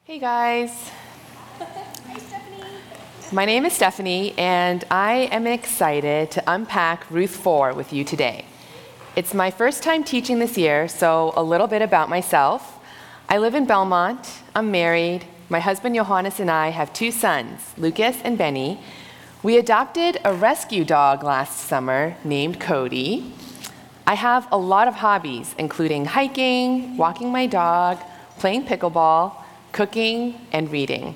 Hey guys, Hi, Stephanie. my name is Stephanie and I am excited to unpack Ruth 4 with you today. It's my first time teaching this year, so a little bit about myself. I live in Belmont, I'm married, my husband Johannes and I have two sons, Lucas and Benny. We adopted a rescue dog last summer named Cody. I have a lot of hobbies, including hiking, walking my dog, playing pickleball, cooking, and reading.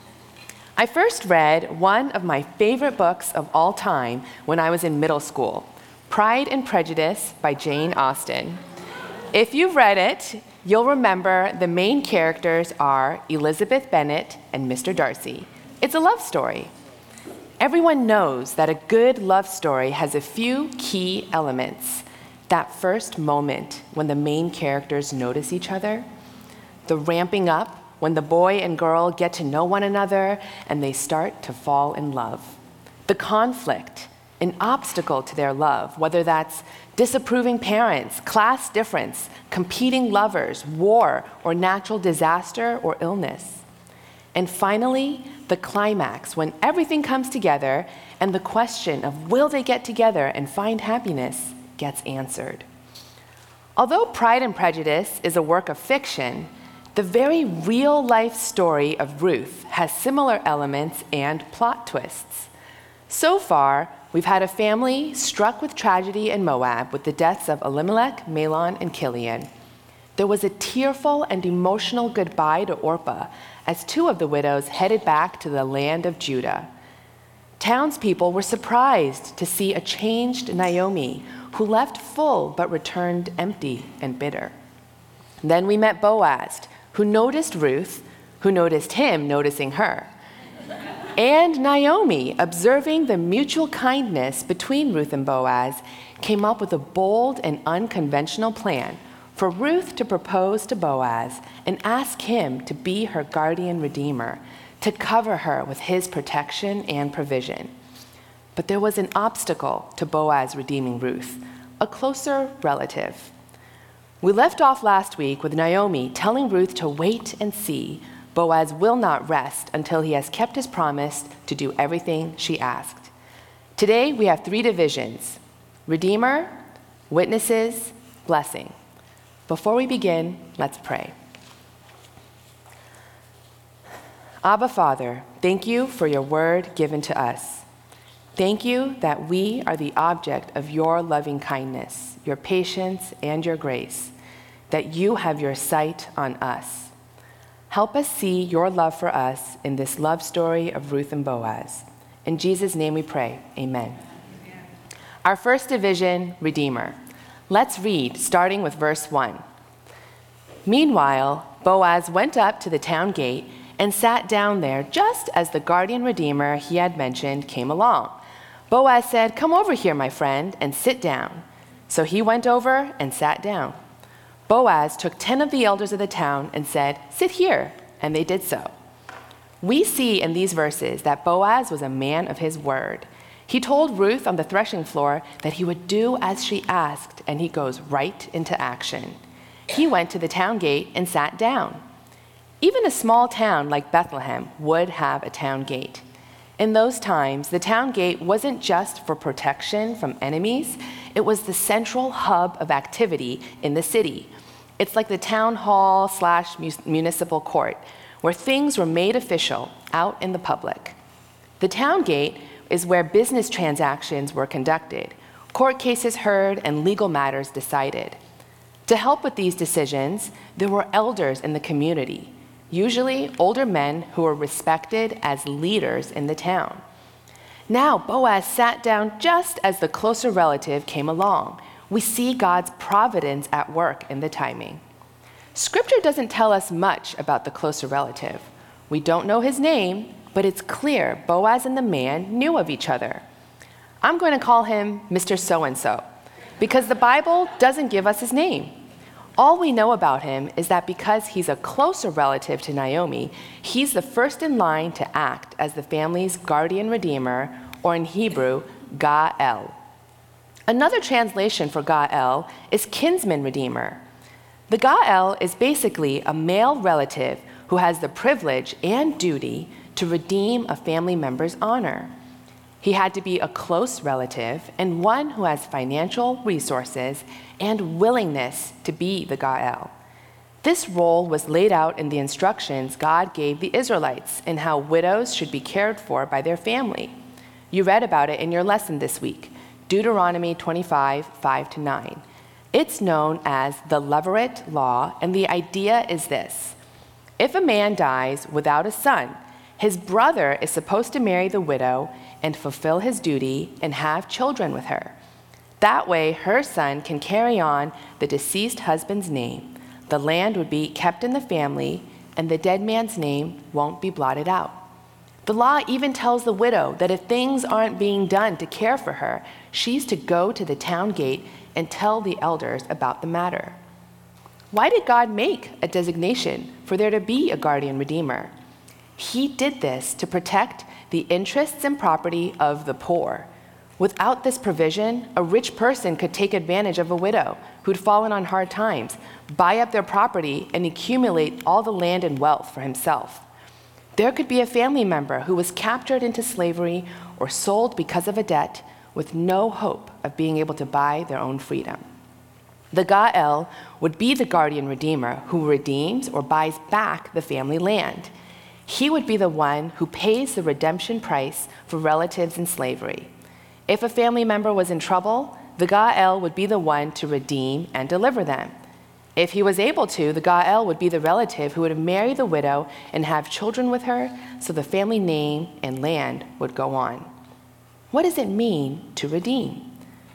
I first read one of my favorite books of all time when I was in middle school, Pride and Prejudice by Jane Austen. If you've read it, you'll remember the main characters are Elizabeth Bennet and Mr. Darcy. It's a love story. Everyone knows that a good love story has a few key elements. That first moment when the main characters notice each other, the ramping up when the boy and girl get to know one another and they start to fall in love. The conflict, an obstacle to their love, whether that's disapproving parents, class difference, competing lovers, war, or natural disaster or illness. And finally, the climax, when everything comes together and the question of will they get together and find happiness gets answered. Although Pride and Prejudice is a work of fiction, the very real-life story of Ruth has similar elements and plot twists. So far, we've had a family struck with tragedy in Moab with the deaths of Elimelech, Mahlon, and Chilion. There was a tearful and emotional goodbye to Orpah as two of the widows headed back to the land of Judah. Townspeople were surprised to see a changed Naomi, who left full but returned empty and bitter. Then we met Boaz, who noticed Ruth, who noticed him noticing her. And Naomi, observing the mutual kindness between Ruth and Boaz, came up with a bold and unconventional plan for Ruth to propose to Boaz and ask him to be her guardian redeemer, to cover her with his protection and provision. But there was an obstacle to Boaz redeeming Ruth, a closer relative. We left off last week with Naomi telling Ruth to wait and see. Boaz will not rest until he has kept his promise to do everything she asked. Today we have three divisions: Redeemer, Witnesses, Blessing. Before we begin, let's pray. Abba, Father, thank you for your word given to us. Thank you that we are the object of your loving kindness, your patience, and your grace, that you have your sight on us. Help us see your love for us in this love story of Ruth and Boaz. In Jesus' name we pray, amen. Our first division, Redeemer. Let's read, starting with verse 1. Meanwhile, Boaz went up to the town gate and sat down there just as the guardian redeemer he had mentioned came along. Boaz said, "Come over here, my friend, and sit down." So he went over and sat down. Boaz took 10 of the elders of the town and said, "Sit here," and they did so. We see in these verses that Boaz was a man of his word. He told Ruth on the threshing floor that he would do as she asked, and he goes right into action. He went to the town gate and sat down. Even a small town like Bethlehem would have a town gate. In those times, the town gate wasn't just for protection from enemies, it was the central hub of activity in the city. It's like the town hall / municipal court, where things were made official out in the public. The town gate is where business transactions were conducted, court cases heard, and legal matters decided. To help with these decisions, there were elders in the community, usually older men who were respected as leaders in the town. Now, Boaz sat down just as the closer relative came along. We see God's providence at work in the timing. Scripture doesn't tell us much about the closer relative. We don't know his name, but it's clear Boaz and the man knew of each other. I'm going to call him Mr. So-and-so, because the Bible doesn't give us his name. All we know about him is that because he's a closer relative to Naomi, he's the first in line to act as the family's guardian redeemer, or in Hebrew, Ga'el. Another translation for Ga'el is kinsman redeemer. The Ga'el is basically a male relative who has the privilege and duty to redeem a family member's honor. He had to be a close relative and one who has financial resources and willingness to be the Gael. This role was laid out in the instructions God gave the Israelites in how widows should be cared for by their family. You read about it in your lesson this week, Deuteronomy 25, 5-9. It's known as the Levirate Law, and the idea is this. If a man dies without a son, his brother is supposed to marry the widow and fulfill his duty and have children with her. That way, her son can carry on the deceased husband's name. The land would be kept in the family, and the dead man's name won't be blotted out. The law even tells the widow that if things aren't being done to care for her, she's to go to the town gate and tell the elders about the matter. Why did God make a designation for there to be a guardian redeemer? He did this to protect the interests and property of the poor. Without this provision, a rich person could take advantage of a widow who'd fallen on hard times, buy up their property, and accumulate all the land and wealth for himself. There could be a family member who was captured into slavery or sold because of a debt with no hope of being able to buy their own freedom. The Gael would be the guardian redeemer who redeems or buys back the family land. He would be the one who pays the redemption price for relatives in slavery. If a family member was in trouble, the Gael would be the one to redeem and deliver them. If he was able to, the Gael would be the relative who would marry the widow and have children with her, so the family name and land would go on. What does it mean to redeem?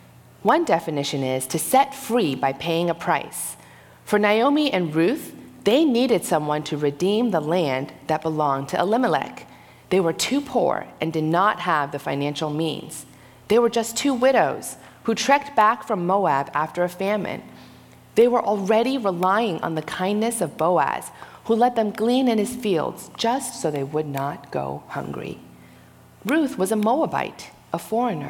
One definition is to set free by paying a price. For Naomi and Ruth, they needed someone to redeem the land that belonged to Elimelech. They were too poor and did not have the financial means. They were just two widows who trekked back from Moab after a famine. They were already relying on the kindness of Boaz, who let them glean in his fields just so they would not go hungry. Ruth was a Moabite, a foreigner.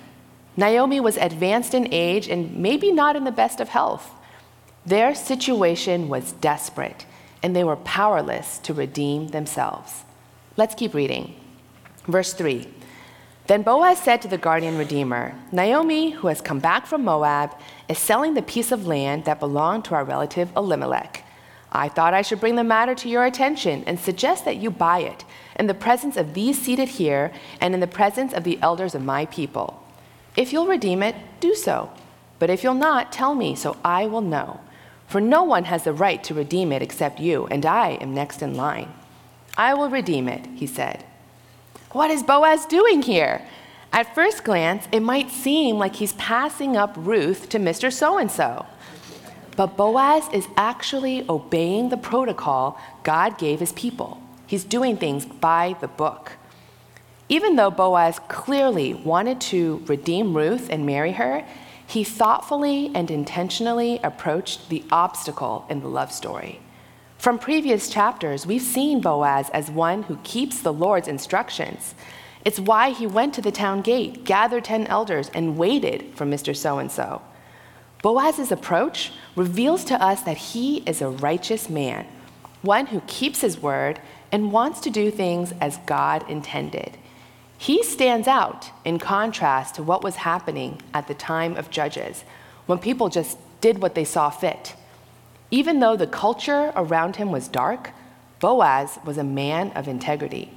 Naomi was advanced in age and maybe not in the best of health. Their situation was desperate, and they were powerless to redeem themselves. Let's keep reading. Verse 3. Then Boaz said to the guardian redeemer, Naomi, who has come back from Moab, is selling the piece of land that belonged to our relative Elimelech. I thought I should bring the matter to your attention and suggest that you buy it in the presence of these seated here and in the presence of the elders of my people. If you'll redeem it, do so. But if you'll not, tell me so I will know. For no one has the right to redeem it except you, and I am next in line. I will redeem it, he said. What is Boaz doing here? At first glance, it might seem like he's passing up Ruth to Mr. So-and-so. But Boaz is actually obeying the protocol God gave his people. He's doing things by the book. Even though Boaz clearly wanted to redeem Ruth and marry her, he thoughtfully and intentionally approached the obstacle in the love story. From previous chapters, we've seen Boaz as one who keeps the Lord's instructions. It's why he went to the town gate, gathered 10 elders, and waited for Mr. So-and-so. Boaz's approach reveals to us that he is a righteous man, one who keeps his word and wants to do things as God intended. He stands out in contrast to what was happening at the time of Judges, when people just did what they saw fit. Even though the culture around him was dark, Boaz was a man of integrity.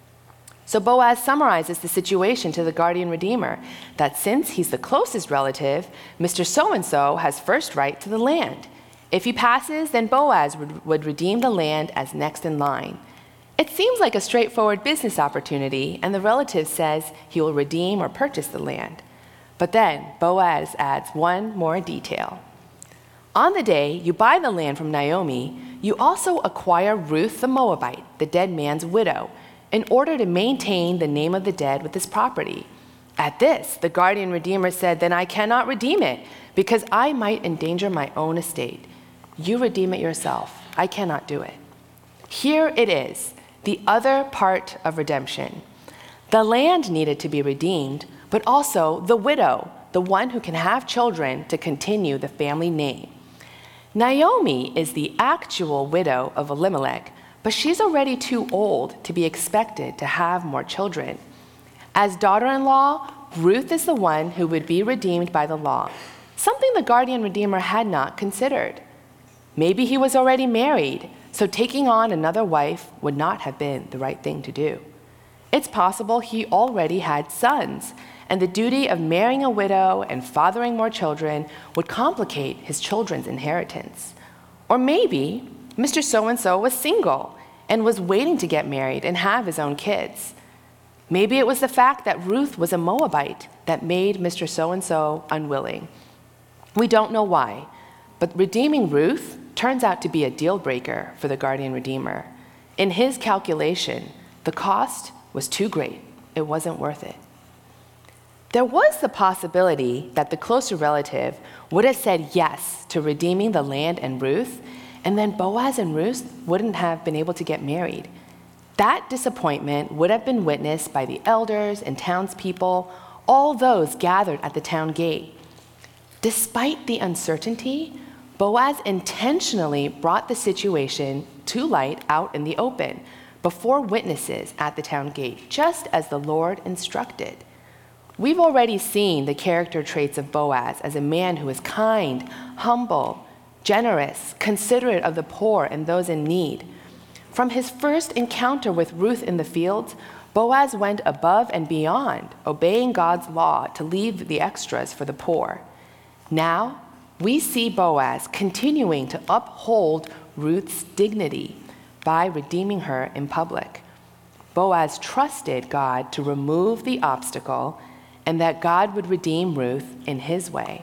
So Boaz summarizes the situation to the guardian redeemer, that since he's the closest relative, Mr. So-and-so has first right to the land. If he passes, then Boaz would redeem the land as next in line. It seems like a straightforward business opportunity, and the relative says he will redeem or purchase the land. But then Boaz adds one more detail. On the day you buy the land from Naomi, you also acquire Ruth the Moabite, the dead man's widow, in order to maintain the name of the dead with this property. At this, the guardian redeemer said, then I cannot redeem it, because I might endanger my own estate. You redeem it yourself. I cannot do it. Here it is, the other part of redemption. The land needed to be redeemed, but also the widow, the one who can have children to continue the family name. Naomi is the actual widow of Elimelech, but she's already too old to be expected to have more children. As daughter-in-law, Ruth is the one who would be redeemed by the law, something the guardian redeemer had not considered. Maybe he was already married, so taking on another wife would not have been the right thing to do. It's possible he already had sons, and the duty of marrying a widow and fathering more children would complicate his children's inheritance. Or maybe Mr. So-and-so was single and was waiting to get married and have his own kids. Maybe it was the fact that Ruth was a Moabite that made Mr. So-and-so unwilling. We don't know why, but redeeming Ruth turns out to be a deal breaker for the guardian redeemer. In his calculation, the cost was too great. It wasn't worth it. There was the possibility that the closer relative would have said yes to redeeming the land and Ruth, and then Boaz and Ruth wouldn't have been able to get married. That disappointment would have been witnessed by the elders and townspeople, all those gathered at the town gate. Despite the uncertainty, Boaz intentionally brought the situation to light out in the open, before witnesses at the town gate, just as the Lord instructed. We've already seen the character traits of Boaz as a man who is kind, humble, generous, considerate of the poor and those in need. From his first encounter with Ruth in the fields, Boaz went above and beyond, obeying God's law to leave the extras for the poor. Now, we see Boaz continuing to uphold Ruth's dignity by redeeming her in public. Boaz trusted God to remove the obstacle and that God would redeem Ruth in his way.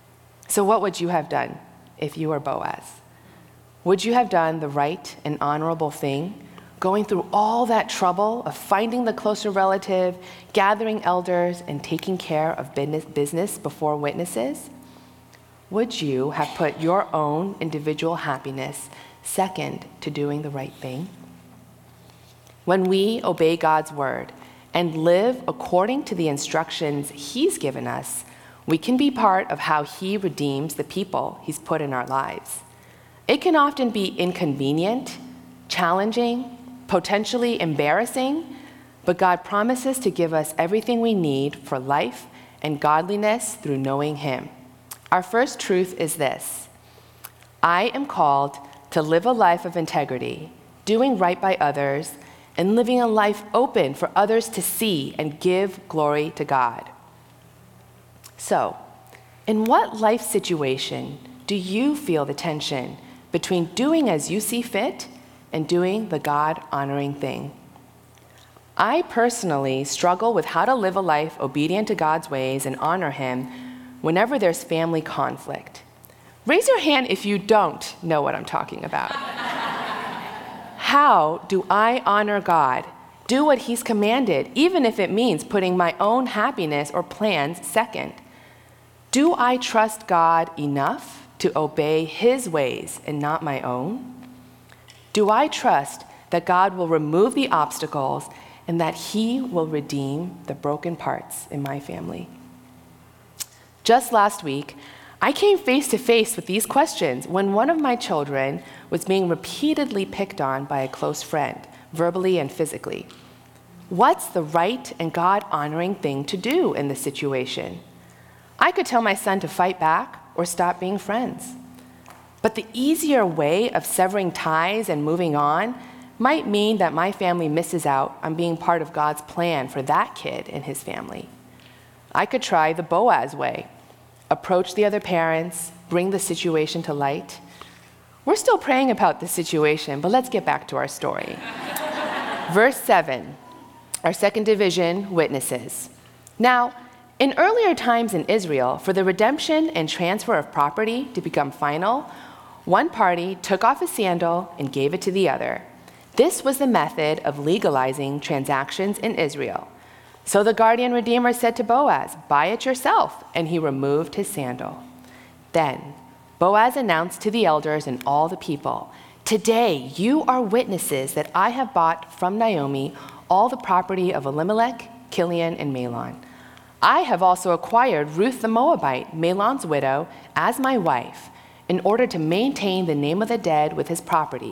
So what would you have done if you were Boaz? Would you have done the right and honorable thing, going through all that trouble of finding the closer relative, gathering elders, and taking care of business before witnesses? Would you have put your own individual happiness second to doing the right thing? When we obey God's word and live according to the instructions he's given us, we can be part of how he redeems the people he's put in our lives. It can often be inconvenient, challenging, potentially embarrassing, but God promises to give us everything we need for life and godliness through knowing him. Our first truth is this: I am called to live a life of integrity, doing right by others, and living a life open for others to see and give glory to God. So, in what life situation do you feel the tension between doing as you see fit and doing the God-honoring thing? I personally struggle with how to live a life obedient to God's ways and honor him whenever there's family conflict. Raise your hand if you don't know what I'm talking about. How do I honor God, do what he's commanded, even if it means putting my own happiness or plans second? Do I trust God enough to obey his ways and not my own? Do I trust that God will remove the obstacles and that he will redeem the broken parts in my family? Just last week, I came face to face with these questions when one of my children was being repeatedly picked on by a close friend, verbally and physically. What's the right and God-honoring thing to do in this situation? I could tell my son to fight back or stop being friends. But the easier way of severing ties and moving on might mean that my family misses out on being part of God's plan for that kid and his family. I could try the Boaz way, approach the other parents, bring the situation to light. We're still praying about this situation, but let's get back to our story. Verse 7, our second division, witnesses. Now, in earlier times in Israel, for the redemption and transfer of property to become final, one party took off his sandal and gave it to the other. This was the method of legalizing transactions in Israel. So the guardian redeemer said to Boaz, "Buy it yourself," and he removed his sandal. Then Boaz announced to the elders and all the people, "Today you are witnesses that I have bought from Naomi all the property of Elimelech, Kilion, and Mahlon. I have also acquired Ruth the Moabite, Mahlon's widow, as my wife, in order to maintain the name of the dead with his property,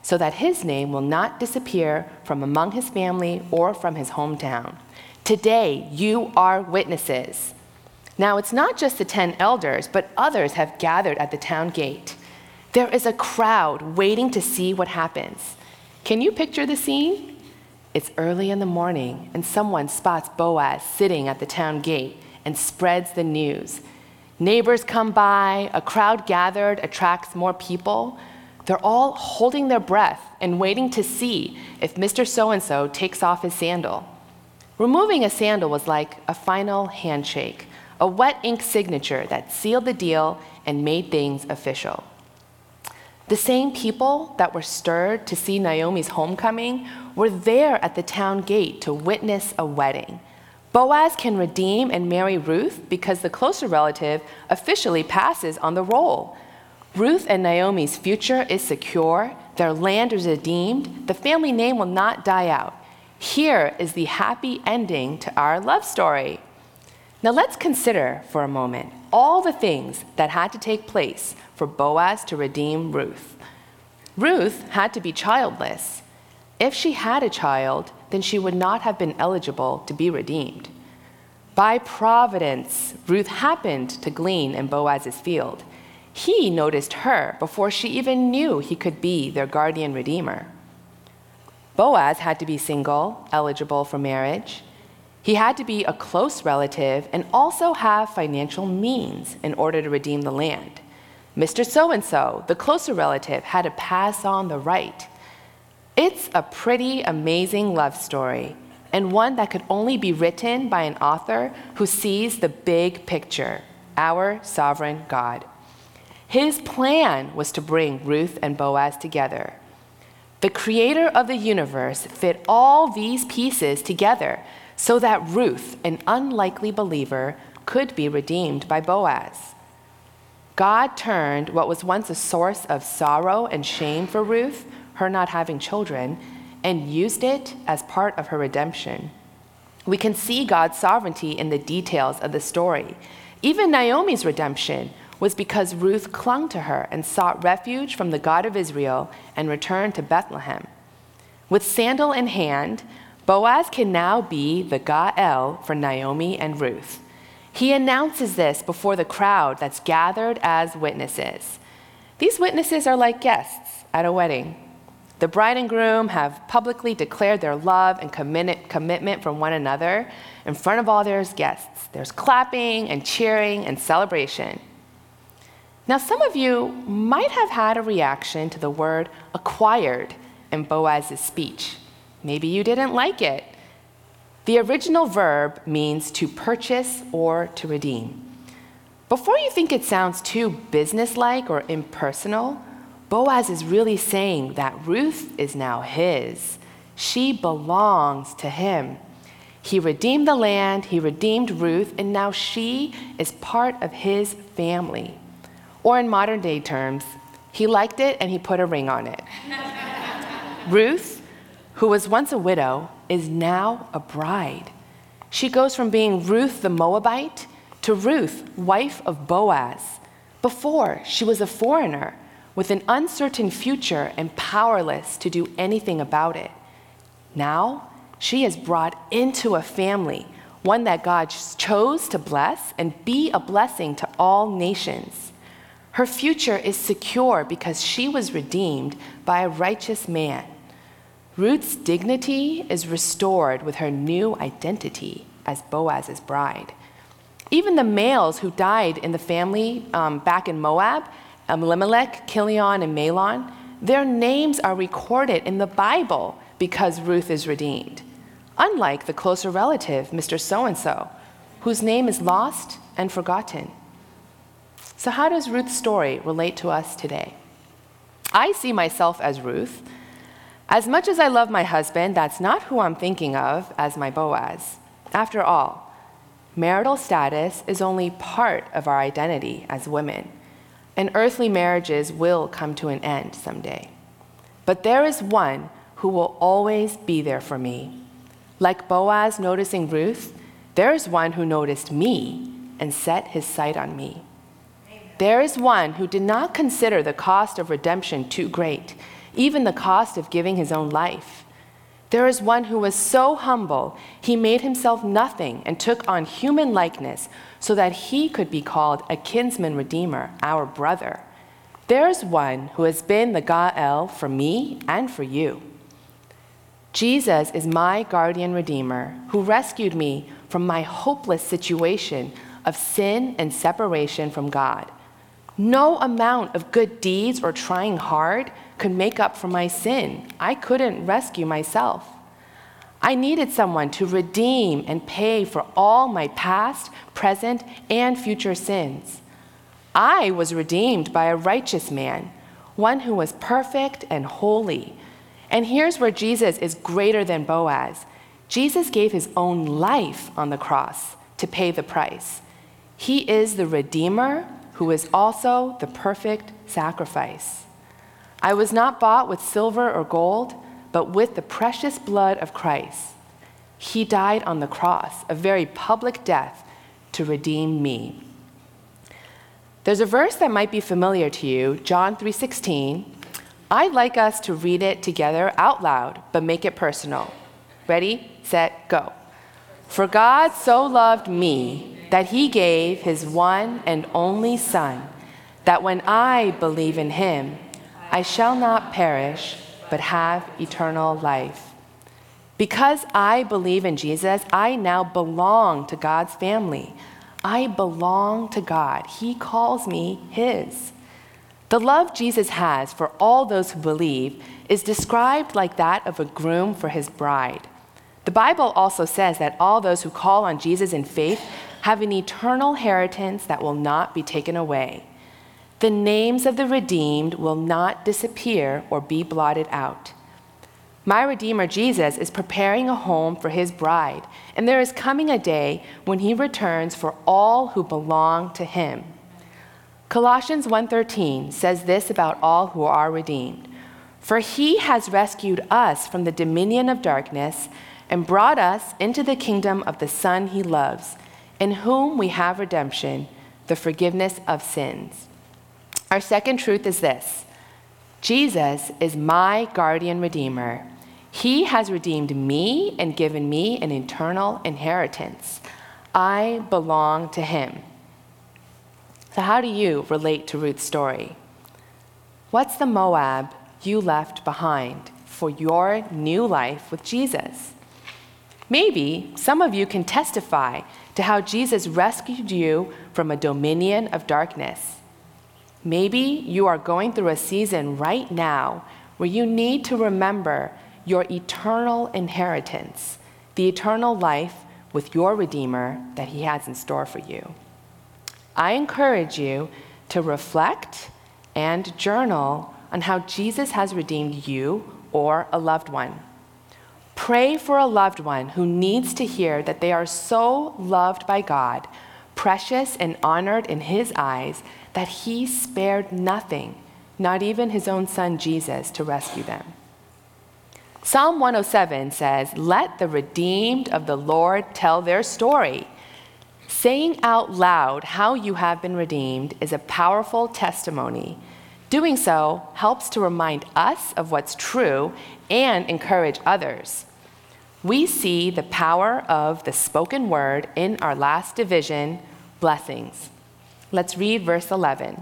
so that his name will not disappear from among his family or from his hometown. Today, you are witnesses. Now, it's not just the 10 elders, but others have gathered at the town gate. There is a crowd waiting to see what happens. Can you picture the scene? It's early in the morning, and someone spots Boaz sitting at the town gate and spreads the news. Neighbors come by, a crowd gathered attracts more people. They're all holding their breath and waiting to see if Mr. So-and-so takes off his sandal. Removing a sandal was like a final handshake, a wet ink signature that sealed the deal and made things official. The same people that were stirred to see Naomi's homecoming were there at the town gate to witness a wedding. Boaz can redeem and marry Ruth because the closer relative officially passes on the roll. Ruth and Naomi's future is secure, their land is redeemed, the family name will not die out. Here is the happy ending to our love story. Now let's consider for a moment all the things that had to take place for Boaz to redeem Ruth. Ruth had to be childless. If she had a child, then she would not have been eligible to be redeemed. By providence, Ruth happened to glean in Boaz's field. He noticed her before she even knew he could be their guardian redeemer. Boaz had to be single, eligible for marriage. He had to be a close relative and also have financial means in order to redeem the land. Mr. So-and-so, the closer relative, had to pass on the right. It's a pretty amazing love story, and one that could only be written by an author who sees the big picture, our sovereign God. His plan was to bring Ruth and Boaz together. The creator of the universe fit all these pieces together so that Ruth, an unlikely believer, could be redeemed by Boaz. God turned what was once a source of sorrow and shame for Ruth, her not having children, and used it as part of her redemption. We can see God's sovereignty in the details of the story. Even Naomi's redemption was because Ruth clung to her and sought refuge from the God of Israel and returned to Bethlehem. With sandal in hand, Boaz can now be the Gael for Naomi and Ruth. He announces this before the crowd that's gathered as witnesses. These witnesses are like guests at a wedding. The bride and groom have publicly declared their love and commitment from one another in front of all their guests. There's clapping and cheering and celebration. Now, some of you might have had a reaction to the word acquired in Boaz's speech. Maybe you didn't like it. The original verb means to purchase or to redeem. Before you think it sounds too businesslike or impersonal, Boaz is really saying that Ruth is now his. She belongs to him. He redeemed the land, he redeemed Ruth, and now she is part of his family. Or in modern day terms, he liked it and he put a ring on it. Ruth, who was once a widow, is now a bride. She goes from being Ruth the Moabite to Ruth, wife of Boaz. Before, she was a foreigner with an uncertain future and powerless to do anything about it. Now, she is brought into a family, one that God chose to bless and be a blessing to all nations. Her future is secure because she was redeemed by a righteous man. Ruth's dignity is restored with her new identity as Boaz's bride. Even the males who died in the family back in Moab, Elimelech, Kilion, and Mahlon, their names are recorded in the Bible because Ruth is redeemed. Unlike the closer relative, Mr. So-and-so, whose name is lost and forgotten. So how does Ruth's story relate to us today? I see myself as Ruth. As much as I love my husband, that's not who I'm thinking of as my Boaz. After all, marital status is only part of our identity as women, and earthly marriages will come to an end someday. But there is one who will always be there for me. Like Boaz noticing Ruth, there is one who noticed me and set his sight on me. There is one who did not consider the cost of redemption too great. even the cost of giving his own life. There is one who was so humble, he made himself nothing and took on human likeness so that he could be called a kinsman redeemer, our brother. There is one who has been the Gael for me and for you. Jesus is my guardian redeemer who rescued me from my hopeless situation of sin and separation from God. No amount of good deeds or trying hard could make up for my sin. I couldn't rescue myself. I needed someone to redeem and pay for all my past, present, and future sins. I was redeemed by a righteous man, one who was perfect and holy. And here's where Jesus is greater than Boaz. Jesus gave his own life on the cross to pay the price. He is the Redeemer who is also the perfect sacrifice. I was not bought with silver or gold, but with the precious blood of Christ. He died on the cross, a very public death, to redeem me. There's a verse that might be familiar to you, John 3:16. I'd like us to read it together out loud, but make it personal. Ready, set, go. For God so loved me that he gave his one and only Son, that when I believe in him, I shall not perish, but have eternal life. Because I believe in Jesus, I now belong to God's family. I belong to God. He calls me his. The love Jesus has for all those who believe is described like that of a groom for his bride. The Bible also says that all those who call on Jesus in faith have an eternal inheritance that will not be taken away. The names of the redeemed will not disappear or be blotted out. My Redeemer Jesus is preparing a home for his bride, and there is coming a day when he returns for all who belong to him. Colossians 1:13 says this about all who are redeemed. For he has rescued us from the dominion of darkness and brought us into the kingdom of the Son he loves, in whom we have redemption, the forgiveness of sins. Our second truth is this: Jesus is my guardian redeemer. He has redeemed me and given me an eternal inheritance. I belong to him. So how do you relate to Ruth's story? What's the Moab you left behind for your new life with Jesus? Maybe some of you can testify to how Jesus rescued you from a dominion of darkness. Maybe you are going through a season right now where you need to remember your eternal inheritance, the eternal life with your Redeemer that he has in store for you. I encourage you to reflect and journal on how Jesus has redeemed you or a loved one. Pray for a loved one who needs to hear that they are so loved by God, precious and honored in his eyes, that he spared nothing, not even his own son Jesus, to rescue them. Psalm 107 says, "Let the redeemed of the Lord tell their story." Saying out loud how you have been redeemed is a powerful testimony. Doing so helps to remind us of what's true and encourage others. We see the power of the spoken word in our last division, blessings. Let's read verse 11.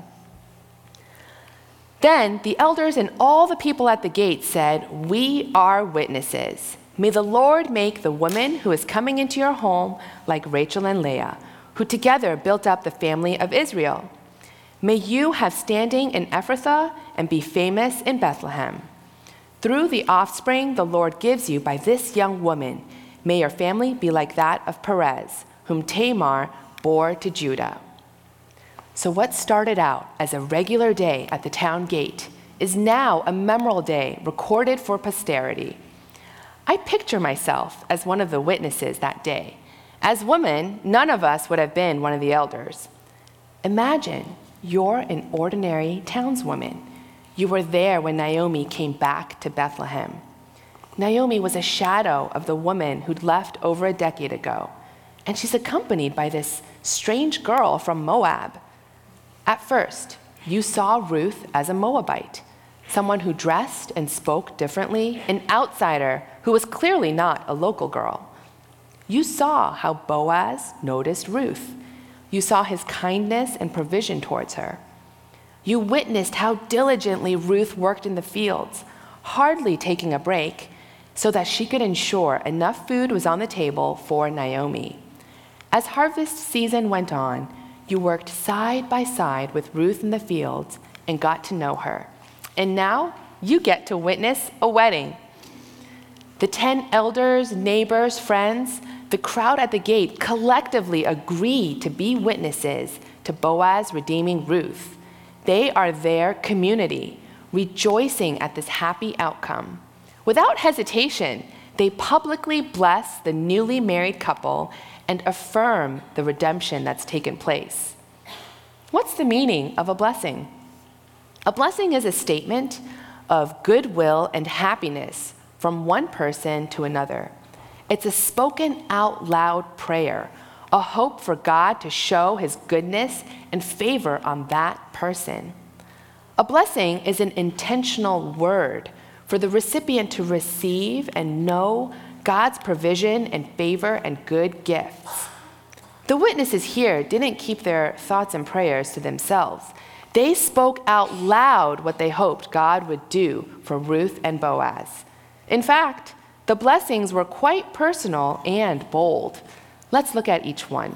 Then the elders and all the people at the gate said, "We are witnesses. May the Lord make the woman who is coming into your home like Rachel and Leah, who together built up the family of Israel. May you have standing in Ephrathah and be famous in Bethlehem. Through the offspring the Lord gives you by this young woman, may your family be like that of Perez, whom Tamar bore to Judah." So what started out as a regular day at the town gate is now a memorable day recorded for posterity. I picture myself as one of the witnesses that day. As women, none of us would have been one of the elders. Imagine you're an ordinary townswoman. You were there when Naomi came back to Bethlehem. Naomi was a shadow of the woman who'd left over a decade ago, and she's accompanied by this strange girl from Moab. At first, you saw Ruth as a Moabite, someone who dressed and spoke differently, an outsider who was clearly not a local girl. You saw how Boaz noticed Ruth. You saw his kindness and provision towards her. You witnessed how diligently Ruth worked in the fields, hardly taking a break, so that she could ensure enough food was on the table for Naomi. As harvest season went on, you worked side by side with Ruth in the fields and got to know her. And now you get to witness a wedding. The 10 elders, neighbors, friends, the crowd at the gate collectively agree to be witnesses to Boaz redeeming Ruth. They are their community, rejoicing at this happy outcome. Without hesitation, they publicly bless the newly married couple and affirm the redemption that's taken place. What's the meaning of a blessing? A blessing is a statement of goodwill and happiness from one person to another. It's a spoken out loud prayer, a hope for God to show his goodness and favor on that person. A blessing is an intentional word for the recipient to receive and know God's provision and favor and good gifts. The witnesses here didn't keep their thoughts and prayers to themselves. They spoke out loud what they hoped God would do for Ruth and Boaz. In fact, the blessings were quite personal and bold. Let's look at each one.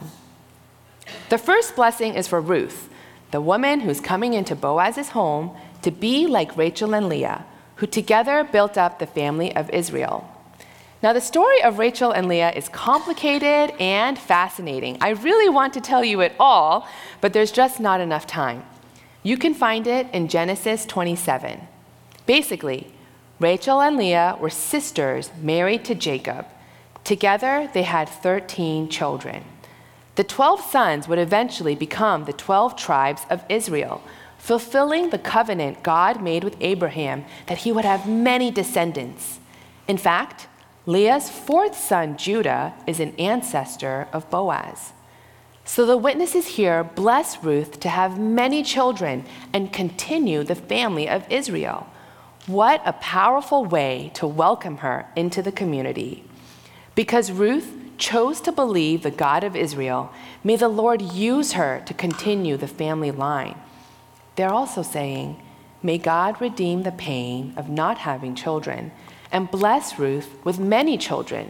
The first blessing is for Ruth, the woman who's coming into Boaz's home to be like Rachel and Leah, who together built up the family of Israel. Now, the story of Rachel and Leah is complicated and fascinating. I really want to tell you it all, but there's just not enough time. You can find it in Genesis 27. Basically, Rachel and Leah were sisters married to Jacob. Together, they had 13 children. The 12 sons would eventually become the 12 tribes of Israel, fulfilling the covenant God made with Abraham that he would have many descendants. In fact, Leah's fourth son, Judah, is an ancestor of Boaz. So the witnesses here bless Ruth to have many children and continue the family of Israel. What a powerful way to welcome her into the community. Because Ruth chose to believe the God of Israel, may the Lord use her to continue the family line. They're also saying, may God redeem the pain of not having children and bless Ruth with many children.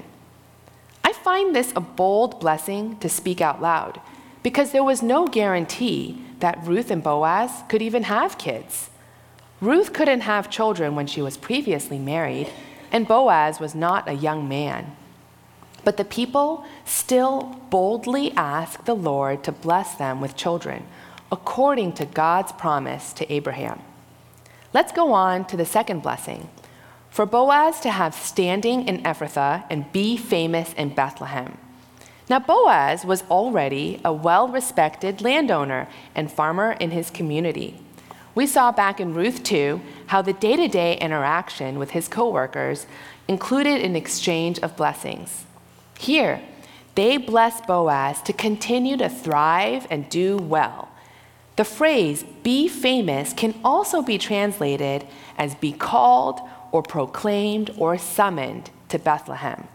I find this a bold blessing to speak out loud because there was no guarantee that Ruth and Boaz could even have kids. Ruth couldn't have children when she was previously married, and Boaz was not a young man. But the people still boldly asked the Lord to bless them with children, according to God's promise to Abraham. Let's go on to the second blessing. For Boaz to have standing in Ephrathah and be famous in Bethlehem. Now Boaz was already a well-respected landowner and farmer in his community. We saw back in Ruth 2 how the day-to-day interaction with his co-workers included an exchange of blessings. Here, they bless Boaz to continue to thrive and do well. The phrase, be famous, can also be translated as be called or proclaimed or summoned to Bethlehem.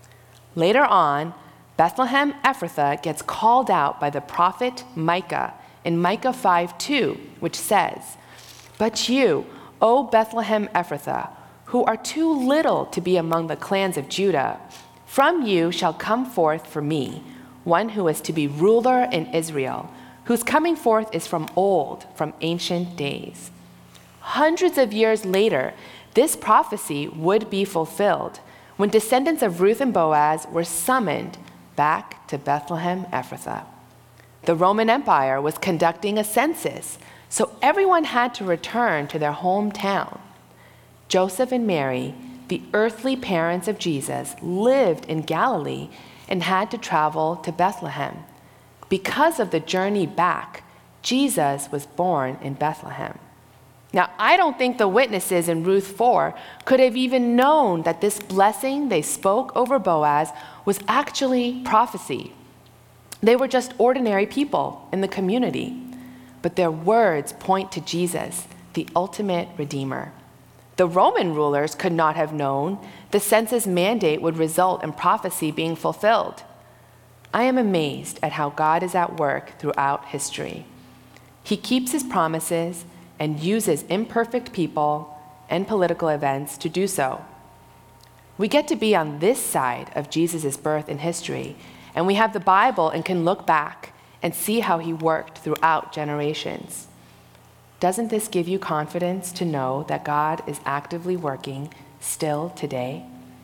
Later on, Bethlehem Ephrathah gets called out by the prophet Micah in Micah 5:2, which says, "But you, O Bethlehem Ephrathah, who are too little to be among the clans of Judah, from you shall come forth for me one who is to be ruler in Israel, whose coming forth is from old, from ancient days." Hundreds of years later, this prophecy would be fulfilled when descendants of Ruth and Boaz were summoned back to Bethlehem Ephrathah. The Roman Empire was conducting a census, so everyone had to return to their hometown. Joseph and Mary, the earthly parents of Jesus, lived in Galilee and had to travel to Bethlehem. Because of the journey back, Jesus was born in Bethlehem. Now, I don't think the witnesses in Ruth 4 could have even known that this blessing they spoke over Boaz was actually prophecy. They were just ordinary people in the community, but their words point to Jesus, the ultimate Redeemer. The Roman rulers could not have known the census mandate would result in prophecy being fulfilled. I am amazed at how God is at work throughout history. He keeps his promises and uses imperfect people and political events to do so. We get to be on this side of Jesus' birth in history, and we have the Bible and can look back and see how he worked throughout generations. Doesn't this give you confidence to know that God is actively working still today?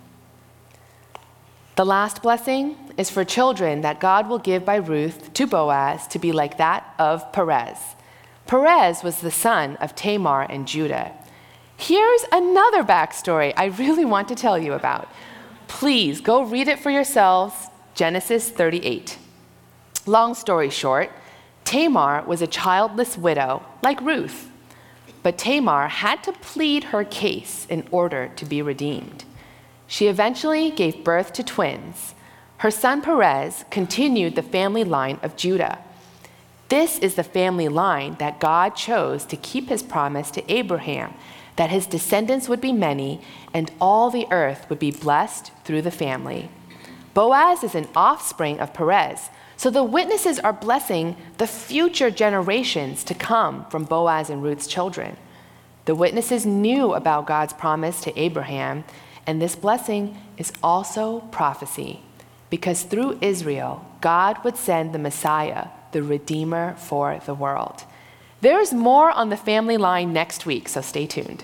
The last blessing is for children that God will give by Ruth to Boaz to be like that of Perez. Perez was the son of Tamar and Judah. Here's another backstory I really want to tell you about. Please go read it for yourselves, Genesis 38. Long story short, Tamar was a childless widow like Ruth, but Tamar had to plead her case in order to be redeemed. She eventually gave birth to twins. Her son Perez continued the family line of Judah. This is the family line that God chose to keep his promise to Abraham, that his descendants would be many and all the earth would be blessed through the family. Boaz is an offspring of Perez, so the witnesses are blessing the future generations to come from Boaz and Ruth's children. The witnesses knew about God's promise to Abraham, and this blessing is also prophecy, because through Israel, God would send the Messiah, the Redeemer for the world. There's more on the family line next week, so stay tuned.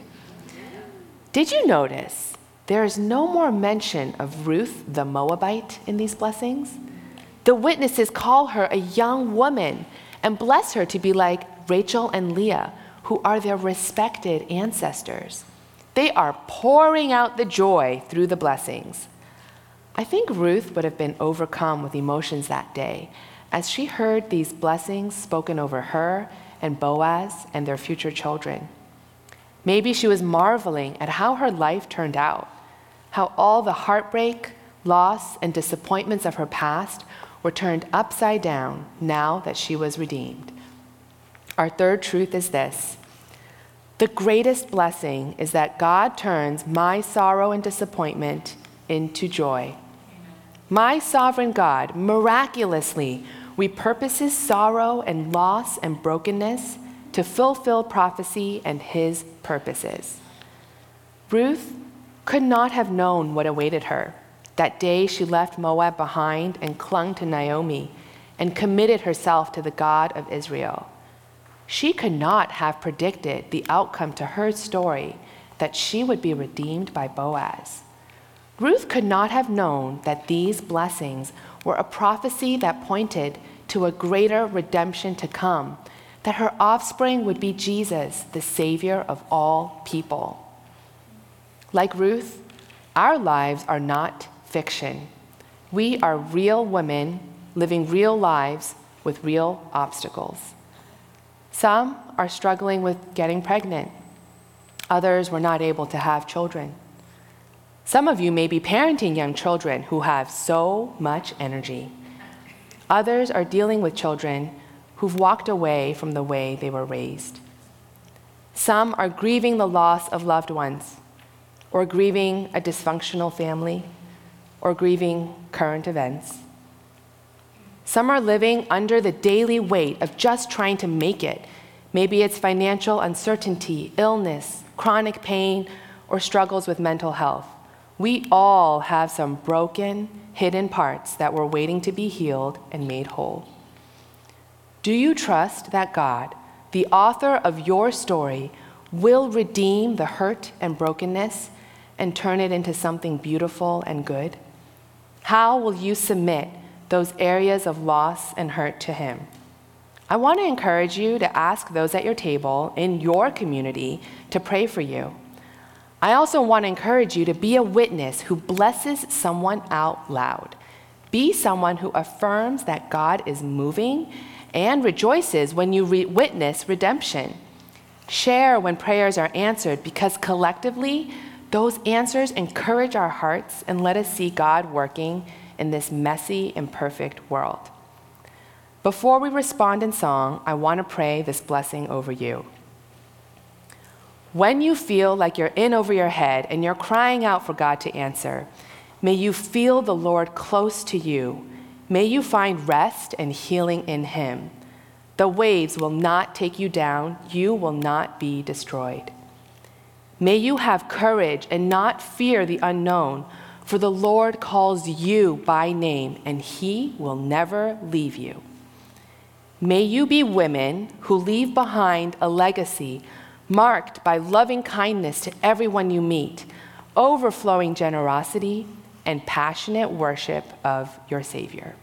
Did you notice there is no more mention of Ruth the Moabite in these blessings? The witnesses call her a young woman and bless her to be like Rachel and Leah, who are their respected ancestors. They are pouring out the joy through the blessings. I think Ruth would have been overcome with emotions that day as she heard these blessings spoken over her and Boaz and their future children. Maybe she was marveling at how her life turned out, how all the heartbreak, loss, and disappointments of her past were turned upside down now that she was redeemed. Our third truth is this: the greatest blessing is that God turns my sorrow and disappointment into joy. My sovereign God miraculously repurposes sorrow and loss and brokenness to fulfill prophecy and his purposes. Ruth could not have known what awaited her that day she left Moab behind and clung to Naomi and committed herself to the God of Israel. She could not have predicted the outcome to her story, that she would be redeemed by Boaz. Ruth could not have known that these blessings were a prophecy that pointed to a greater redemption to come, that her offspring would be Jesus, the Savior of all people. Like Ruth, our lives are not fiction. We are real women living real lives with real obstacles. Some are struggling with getting pregnant. Others were not able to have children. Some of you may be parenting young children who have so much energy. Others are dealing with children who've walked away from the way they were raised. Some are grieving the loss of loved ones, or grieving a dysfunctional family, or grieving current events. Some are living under the daily weight of just trying to make it. Maybe it's financial uncertainty, illness, chronic pain, or struggles with mental health. We all have some broken, hidden parts that were waiting to be healed and made whole. Do you trust that God, the author of your story, will redeem the hurt and brokenness and turn it into something beautiful and good? How will you submit those areas of loss and hurt to him? I want to encourage you to ask those at your table in your community to pray for you. I also want to encourage you to be a witness who blesses someone out loud. Be someone who affirms that God is moving and rejoices when you witness redemption. Share when prayers are answered, because collectively, those answers encourage our hearts and let us see God working in this messy, imperfect world. Before we respond in song, I want to pray this blessing over you. When you feel like you're in over your head and you're crying out for God to answer, may you feel the Lord close to you. May you find rest and healing in Him. The waves will not take you down. You will not be destroyed. May you have courage and not fear the unknown, for the Lord calls you by name, and He will never leave you. May you be women who leave behind a legacy marked by loving kindness to everyone you meet, overflowing generosity, and passionate worship of your Savior.